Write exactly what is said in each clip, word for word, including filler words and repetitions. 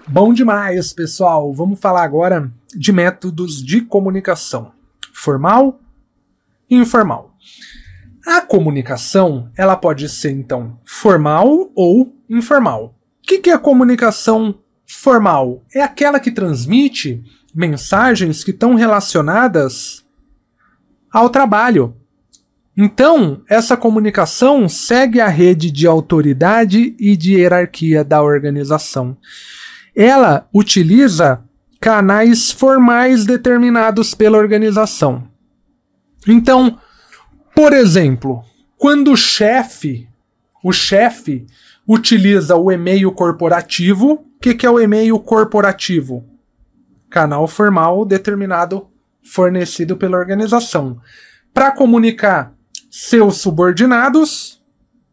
Bom demais, pessoal. Vamos falar agora de métodos de comunicação, formal e informal. A comunicação, ela pode ser, então, formal ou informal. O que que é a comunicação formal? É aquela que transmite mensagens que estão relacionadas ao trabalho. Então, essa comunicação segue a rede de autoridade e de hierarquia da organização. Ela utiliza canais formais determinados pela organização. Então, por exemplo, quando o chefe, o chefe utiliza o e-mail corporativo, o que, que é o e-mail corporativo? Canal formal determinado, fornecido pela organização. Para comunicar seus subordinados,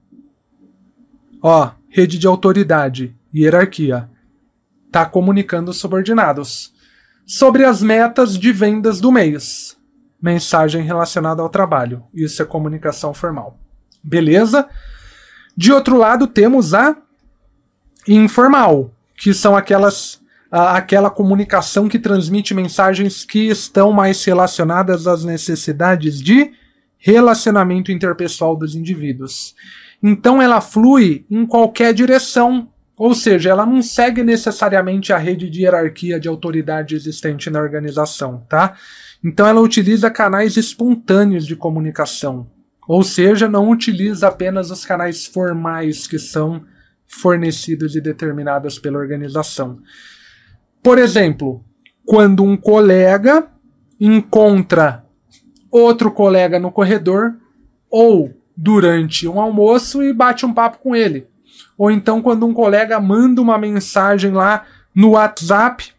ó, rede de autoridade, hierarquia, está comunicando os subordinados sobre as metas de vendas do mês. Mensagem relacionada ao trabalho. Isso é comunicação formal. Beleza? De outro lado, temos a informal, que são aquelas, a, aquela comunicação que transmite mensagens que estão mais relacionadas às necessidades de relacionamento interpessoal dos indivíduos. Então ela flui em qualquer direção, ou seja, ela não segue necessariamente a rede de hierarquia de autoridade existente na organização, tá? Então ela utiliza canais espontâneos de comunicação, ou seja, não utiliza apenas os canais formais que são fornecidos e determinados pela organização. Por exemplo, quando um colega encontra outro colega no corredor ou durante um almoço e bate um papo com ele. Ou então quando um colega manda uma mensagem lá no WhatsApp,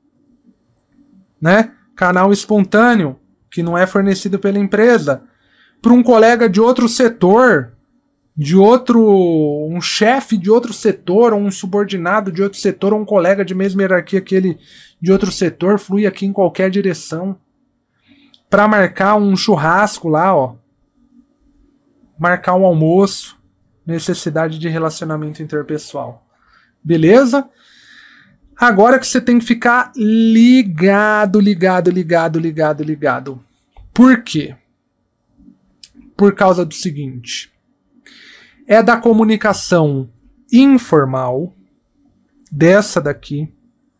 né? Canal espontâneo, que não é fornecido pela empresa, para um colega de outro setor, de outro, um chefe de outro setor, ou um subordinado de outro setor, ou um colega de mesma hierarquia que ele de outro setor, flui aqui em qualquer direção. Para marcar um churrasco lá, ó. Marcar um almoço. Necessidade de relacionamento interpessoal. Beleza? Agora que você tem que ficar ligado, ligado, ligado, ligado, ligado. Por quê? Por causa do seguinte. É da comunicação informal, dessa daqui,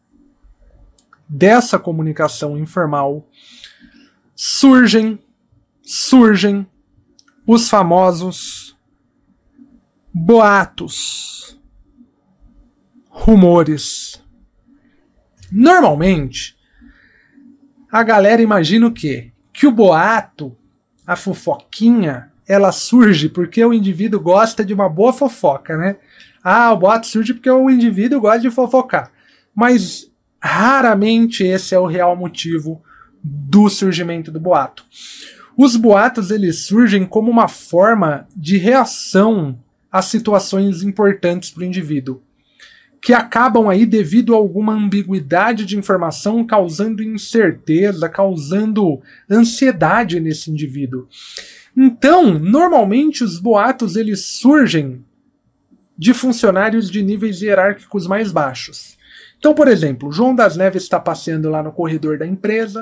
dessa comunicação informal, surgem, surgem os famosos boatos, rumores. Normalmente, a galera imagina o quê? Que o boato, a fofoquinha, ela surge porque o indivíduo gosta de uma boa fofoca, né? Ah, o boato surge porque o indivíduo gosta de fofocar. Mas raramente esse é o real motivo do surgimento do boato. Os boatos, eles surgem como uma forma de reação a situações importantes para o indivíduo, que acabam aí devido a alguma ambiguidade de informação, causando incerteza, causando ansiedade nesse indivíduo. Então, normalmente os boatos eles surgem de funcionários de níveis hierárquicos mais baixos. Então, por exemplo, João das Neves está passeando lá no corredor da empresa,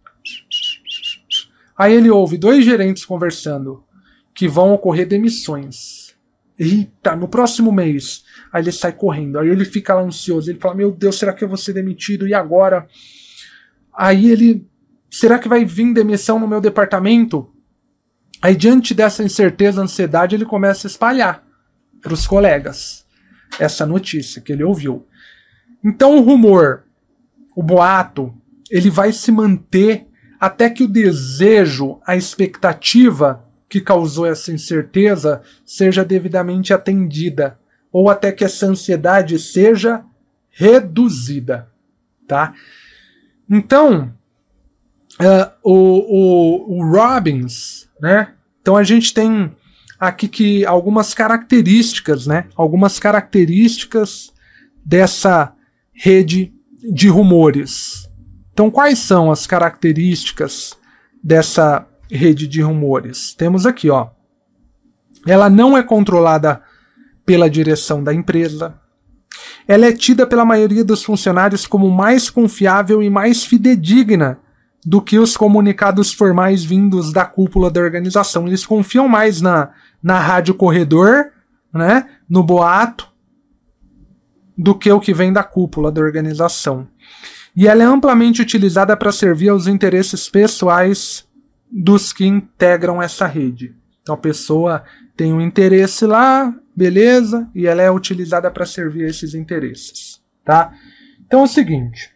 aí ele ouve dois gerentes conversando que vão ocorrer demissões. Eita, no próximo mês. Aí ele sai correndo, aí ele fica lá ansioso, ele fala, meu Deus, será que eu vou ser demitido? E agora? Aí ele, será que vai vir demissão no meu departamento? Aí diante dessa incerteza, ansiedade, ele começa a espalhar para os colegas essa notícia que ele ouviu. Então o rumor, o boato, ele vai se manter até que o desejo, a expectativa que causou essa incerteza seja devidamente atendida, ou até que essa ansiedade seja reduzida, tá? Então, uh, o, o, o Robbins, né? Então a gente tem aqui que algumas características, né? Algumas características dessa rede de rumores. Então, quais são as características dessa rede de rumores? Temos aqui, ó. Ela não é controlada pela direção da empresa. ela é tida pela maioria dos funcionários como mais confiável e mais fidedigna do que os comunicados formais vindos da cúpula da organização. Eles confiam mais na, na rádio corredor, né, no boato, do que o que vem da cúpula da organização. E ela é amplamente utilizada para servir aos interesses pessoais dos que integram essa rede. Então a pessoa tem um interesse lá, beleza, e ela é utilizada para servir a esses interesses, tá? Então é o seguinte,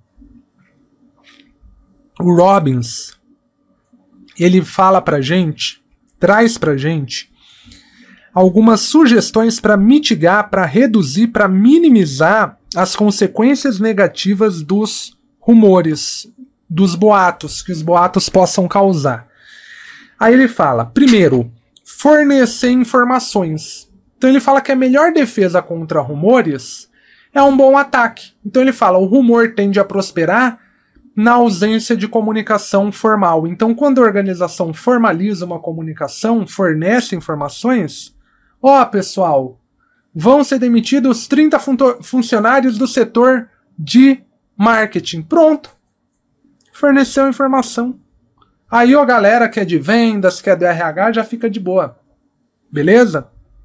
o Robbins, ele fala pra gente, traz pra gente algumas sugestões para mitigar, para reduzir, para minimizar as consequências negativas dos rumores, dos boatos, que os boatos possam causar. Aí ele fala, primeiro, fornecer informações. Então ele fala que a melhor defesa contra rumores é um bom ataque. Então ele fala, o rumor tende a prosperar na ausência de comunicação formal. Então quando a organização formaliza uma comunicação, fornece informações, ó, pessoal, vão ser demitidos trinta fun- funcionários do setor de marketing. Pronto. Forneceu informação. Aí a galera que é de vendas, que é do R H, já fica de boa. Beleza?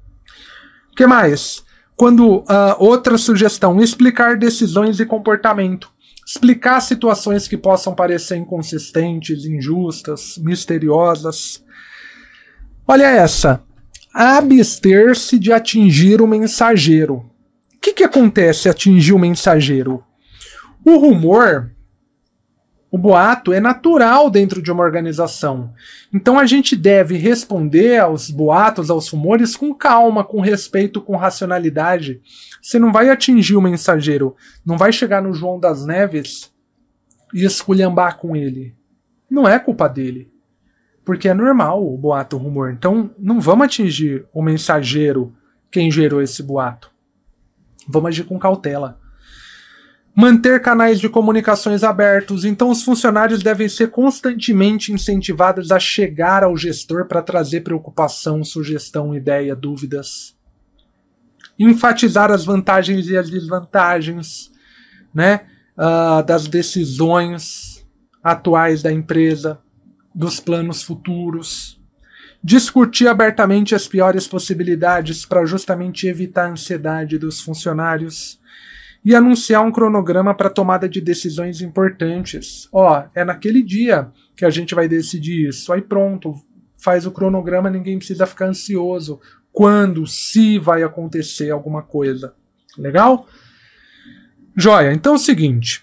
O que mais? Quando, uh, outra sugestão, explicar decisões e comportamento. Explicar situações que possam parecer inconsistentes, injustas, misteriosas. Olha essa. Abster-se de atingir o mensageiro. O que, que acontece atingir o mensageiro? O rumor, o boato, é natural dentro de uma organização. Então a gente deve responder aos boatos, aos rumores com calma, com respeito, com racionalidade. Você não vai atingir o mensageiro, não vai chegar no João das Neves e esculhambar com ele. Não é culpa dele. Porque é normal o boato, o rumor. Então, não vamos atingir o mensageiro, quem gerou esse boato. Vamos agir com cautela. Manter canais de comunicações abertos. Então, os funcionários devem ser constantemente incentivados a chegar ao gestor para trazer preocupação, sugestão, ideia, dúvidas. Enfatizar as vantagens e as desvantagens, né, uh, das decisões atuais da empresa, dos planos futuros, discutir abertamente as piores possibilidades para justamente evitar a ansiedade dos funcionários e anunciar um cronograma para tomada de decisões importantes. Ó, é naquele dia que a gente vai decidir isso, aí pronto, faz o cronograma, ninguém precisa ficar ansioso quando, se vai acontecer alguma coisa. Legal? Joia, então é o seguinte,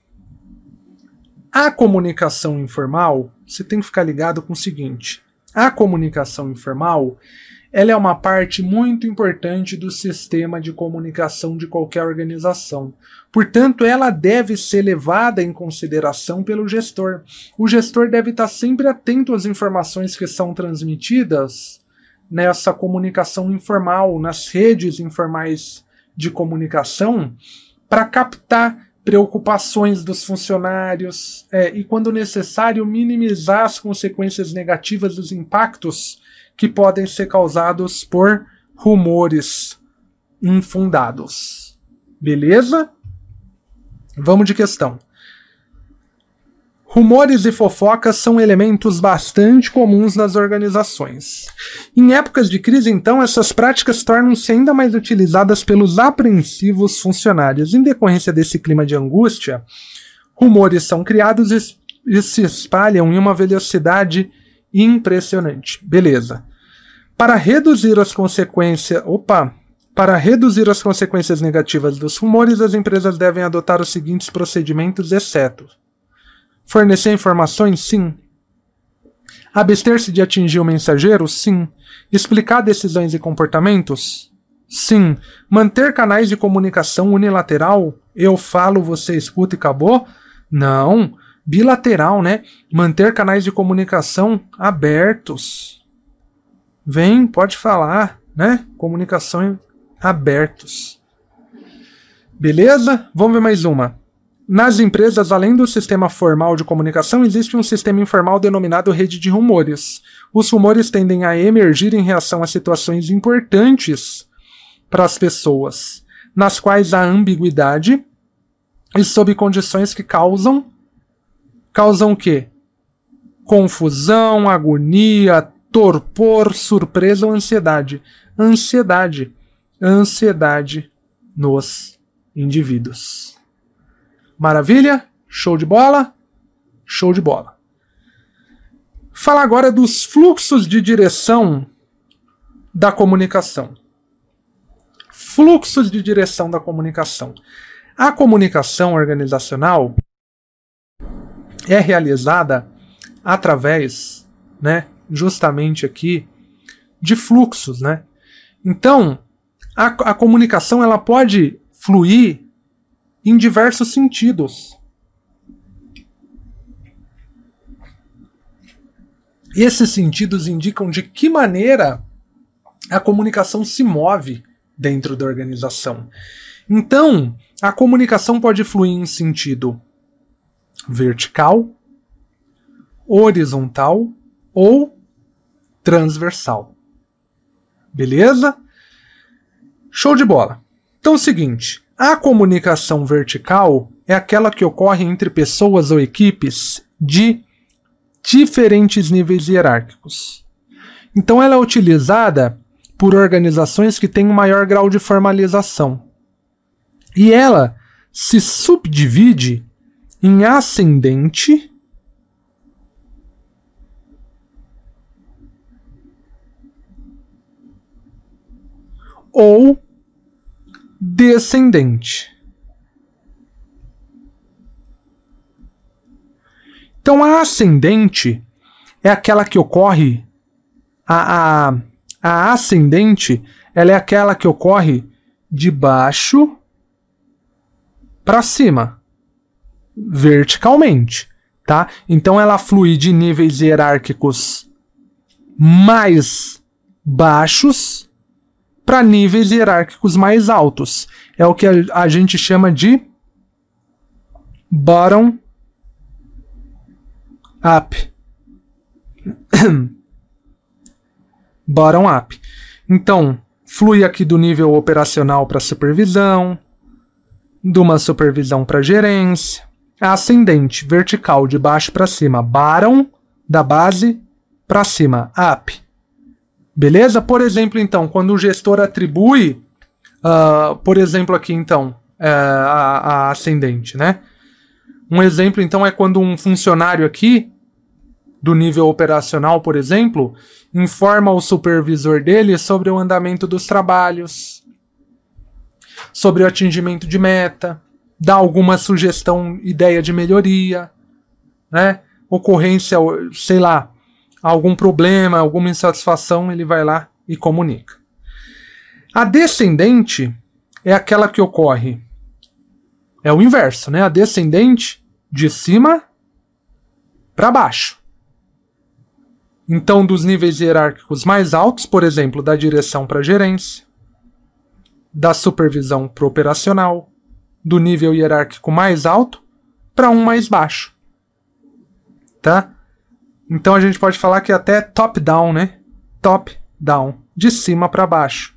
a comunicação informal, você tem que ficar ligado com o seguinte, a comunicação informal, ela é uma parte muito importante do sistema de comunicação de qualquer organização. Portanto, ela deve ser levada em consideração pelo gestor. O gestor deve estar sempre atento às informações que são transmitidas nessa comunicação informal, nas redes informais de comunicação, para captar preocupações dos funcionários é, e, quando necessário, minimizar as consequências negativas dos impactos que podem ser causados por rumores infundados. Beleza? Vamos de questão. Rumores e fofocas são elementos bastante comuns nas organizações. Em épocas de crise, então, essas práticas tornam-se ainda mais utilizadas pelos apreensivos funcionários. Em decorrência desse clima de angústia, rumores são criados e se espalham em uma velocidade impressionante. Beleza. Para reduzir as consequências... Opa! Para reduzir as consequências negativas dos rumores, as empresas devem adotar os seguintes procedimentos, exceto: fornecer informações? Sim. Abster-se de atingir o mensageiro? Sim. Explicar decisões e comportamentos? Sim. Manter canais de comunicação unilateral? Eu falo, você escuta e acabou? Não. Bilateral, né? Manter canais de comunicação abertos. Vem, pode falar, né? Comunicação abertos. Beleza? Vamos ver mais uma. Nas empresas, além do sistema formal de comunicação, existe um sistema informal denominado rede de rumores. Os rumores tendem a emergir em reação a situações importantes para as pessoas. nas quais há ambiguidade e sob condições que causam causam o quê? Confusão, agonia, torpor, surpresa ou ansiedade. Ansiedade. Ansiedade nos indivíduos. Maravilha? Show de bola? Show de bola. Fala agora dos fluxos de direção da comunicação. Fluxos de direção da comunicação. A comunicação organizacional é realizada através, né, justamente aqui, de fluxos, né? Então, a, a comunicação ela pode fluir em diversos sentidos. Esses sentidos indicam de que maneira a comunicação se move dentro da organização. Então, a comunicação pode fluir em sentido vertical, horizontal ou transversal. Beleza? Show de bola. Então é o seguinte, a comunicação vertical é aquela que ocorre entre pessoas ou equipes de diferentes níveis hierárquicos. Então ela é utilizada por organizações que têm um maior grau de formalização. E ela se subdivide em ascendente ou descendente. Então a ascendente é aquela que ocorre a, a, a ascendente ela é aquela que ocorre de baixo para cima, verticalmente, tá? Então ela flui de níveis hierárquicos mais baixos para níveis hierárquicos mais altos. É o que a, a gente chama de bottom up. Bottom up. Então, flui aqui do nível operacional para supervisão, de uma supervisão para gerência, ascendente, vertical, de baixo para cima, bottom, da base para cima, up. Beleza? Por exemplo, então, quando o gestor atribui, uh, por exemplo, aqui, então, uh, a, a ascendente, né? Um exemplo, então, é quando um funcionário aqui, do nível operacional, por exemplo, informa o supervisor dele sobre o andamento dos trabalhos, sobre o atingimento de meta, dá alguma sugestão, ideia de melhoria, né? Ocorrência, sei lá, algum problema, alguma insatisfação, ele vai lá e comunica. A descendente é aquela que ocorre, é o inverso, né? A descendente de cima para baixo. Então, dos níveis hierárquicos mais altos, por exemplo, da direção para a gerência, da supervisão para o operacional, do nível hierárquico mais alto para um mais baixo. Tá? Então a gente pode falar que é até top-down, né? Top-down, de cima para baixo.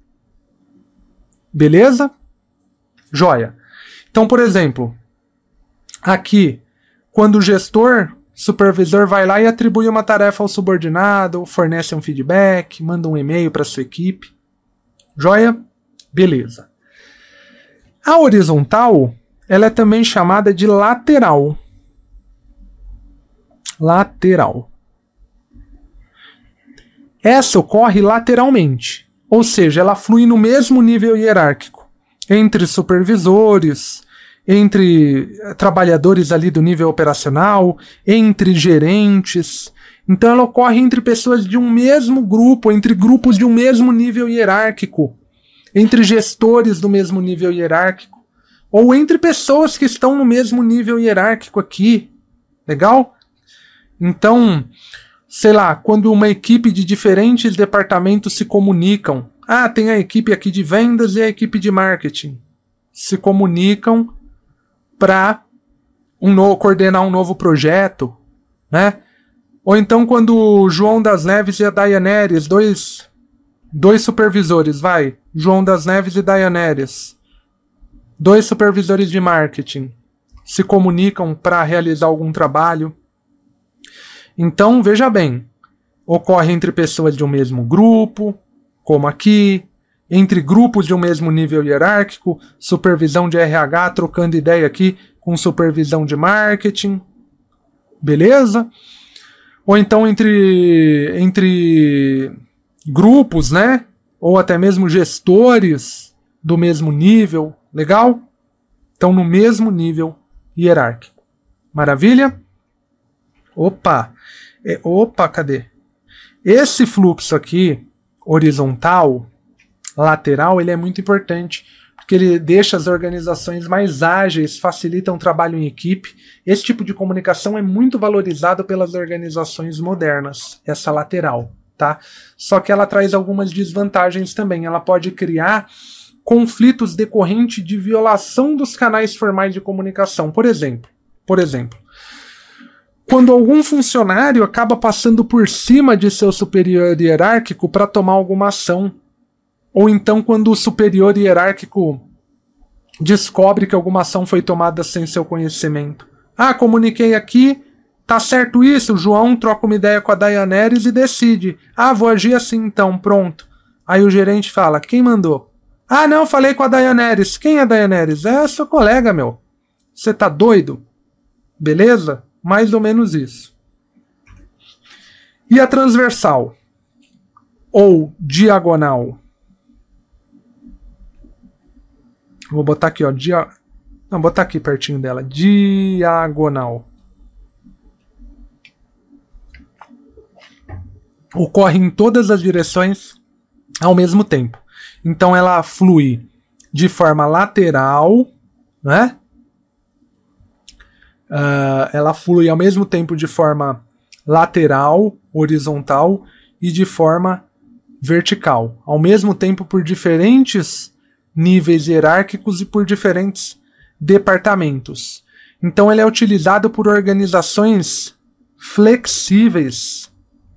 Beleza? Joia. Então, por exemplo, aqui, quando o gestor, supervisor vai lá e atribui uma tarefa ao subordinado, fornece um feedback, manda um e-mail para sua equipe. Joia? Beleza. A horizontal, ela é também chamada de lateral. Lateral. Essa ocorre lateralmente, ou seja, ela flui no mesmo nível hierárquico, entre supervisores, entre trabalhadores ali do nível operacional, entre gerentes. Então ela ocorre entre pessoas de um mesmo grupo, entre grupos de um mesmo nível hierárquico, entre gestores do mesmo nível hierárquico, ou entre pessoas que estão no mesmo nível hierárquico aqui. Legal? Então, sei lá, quando uma equipe de diferentes departamentos se comunicam, ah, tem a equipe aqui de vendas e a equipe de marketing, se comunicam para um no, coordenar um novo projeto, né? Ou então quando o João das Neves e a Dayaneres, dois, dois supervisores, vai, João das Neves e Dayaneres, Dois supervisores de marketing se comunicam para realizar algum trabalho. Então, veja bem, ocorre entre pessoas de um mesmo grupo, como aqui, entre grupos de um mesmo nível hierárquico, supervisão de R H trocando ideia aqui com supervisão de marketing, beleza? Ou então entre, entre grupos, né? Ou até mesmo gestores do mesmo nível, legal? Então, no mesmo nível hierárquico. Maravilha? Opa! É, opa, cadê? Esse fluxo aqui, horizontal, lateral, ele é muito importante, porque ele deixa as organizações mais ágeis, facilita o trabalho em equipe. Esse tipo de comunicação é muito valorizado pelas organizações modernas, essa lateral, tá? Só que ela traz algumas desvantagens também. Ela pode criar conflitos decorrentes de violação dos canais formais de comunicação. Por exemplo, por exemplo, quando algum funcionário acaba passando por cima de seu superior hierárquico para tomar alguma ação, ou então quando o superior hierárquico descobre que alguma ação foi tomada sem seu conhecimento. Ah, comuniquei aqui, tá certo isso, o João troca uma ideia com a Dayaneres e decide. Ah, vou agir assim então, pronto. Aí o gerente fala, quem mandou? Ah, não, falei com a Dayaneres. Quem é a Dayaneres? É seu colega, meu. Você tá doido? Beleza? Mais ou menos isso. E a transversal? Ou diagonal? Vou botar aqui, ó. Dia... Não, botar aqui pertinho dela. Diagonal. Ocorre em todas as direções ao mesmo tempo. Então ela flui de forma lateral, né? Uh, ela flui ao mesmo tempo de forma lateral, horizontal e de forma vertical. Ao mesmo tempo por diferentes níveis hierárquicos e por diferentes departamentos. Então ele é utilizado por organizações flexíveis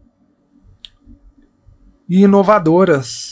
e inovadoras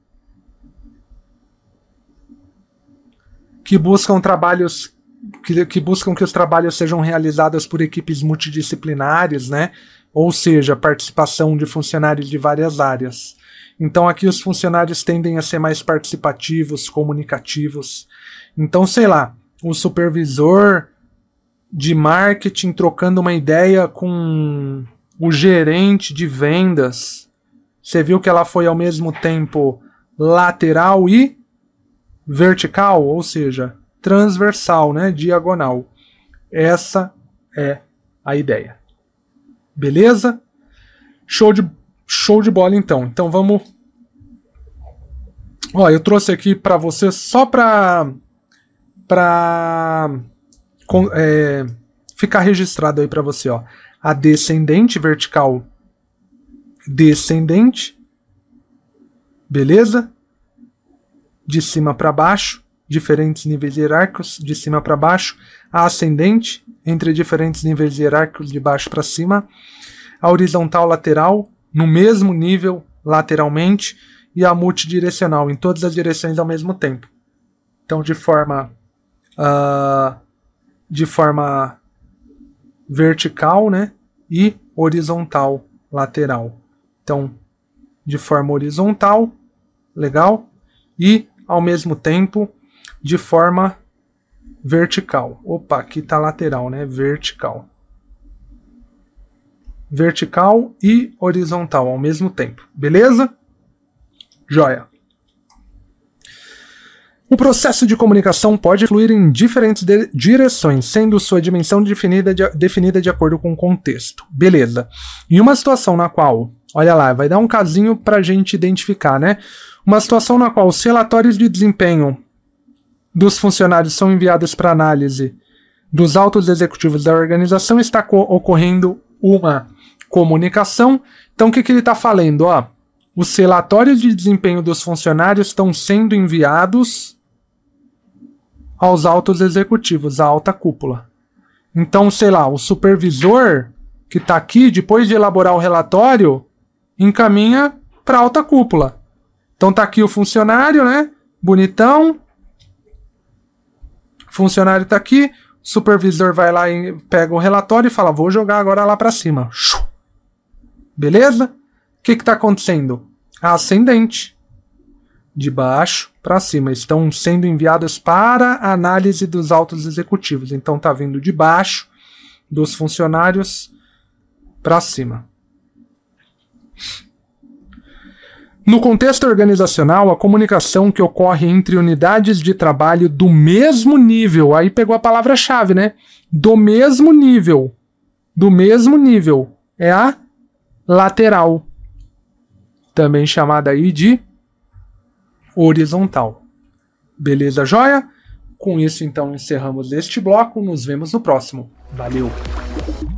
que buscam trabalhos que, que buscam que os trabalhos sejam realizados por equipes multidisciplinares, né? Ou seja, participação de funcionários de várias áreas. Então aqui os funcionários tendem a ser mais participativos, comunicativos. Então, sei lá, o supervisor de marketing trocando uma ideia com o gerente de vendas. Você viu que ela foi ao mesmo tempo lateral e vertical, ou seja, transversal, né, diagonal. Essa é a ideia. Beleza? Show de, show de bola então. Então vamos... Ó, eu trouxe aqui para você só para para é, ficar registrado aí para você, ó. A descendente, vertical, descendente. Beleza? De cima para baixo, diferentes níveis hierárquicos, de cima para baixo, a ascendente, entre diferentes níveis hierárquicos, de baixo para cima, a horizontal lateral, no mesmo nível, lateralmente, e a multidirecional, em todas as direções ao mesmo tempo. Então, de forma, uh, de forma vertical, né, e horizontal, lateral. Então, de forma horizontal, legal, e ao mesmo tempo de forma vertical. Opa, aqui está lateral, né? Vertical. Vertical e horizontal ao mesmo tempo. Beleza? Joia. O processo de comunicação pode fluir em diferentes direções, sendo sua dimensão definida de, definida de acordo com o contexto. Beleza. Em uma situação na qual, olha lá, vai dar um casinho para a gente identificar, né? Uma situação na qual os relatórios de desempenho dos funcionários são enviados para análise dos altos executivos da organização, está ocorrendo uma comunicação. Então, o que, que ele está falando? Ó, os relatórios de desempenho dos funcionários estão sendo enviados aos altos executivos, à alta cúpula. Então, sei lá, o supervisor que está aqui, depois de elaborar o relatório, encaminha para a alta cúpula. Então tá aqui o funcionário, né? Bonitão. Funcionário tá aqui, o supervisor vai lá e pega o relatório e fala, vou jogar agora lá para cima. Beleza? O que que tá acontecendo? Ascendente. De baixo para cima. Estão sendo enviadas para a análise dos altos executivos. Então tá vindo de baixo dos funcionários para cima. No contexto organizacional, a comunicação que ocorre entre unidades de trabalho do mesmo nível, aí pegou a palavra-chave, né? Do mesmo nível. Do mesmo nível. É a lateral. Também chamada aí de horizontal. Beleza, joia? Com isso, então, encerramos este bloco. Nos vemos no próximo. Valeu!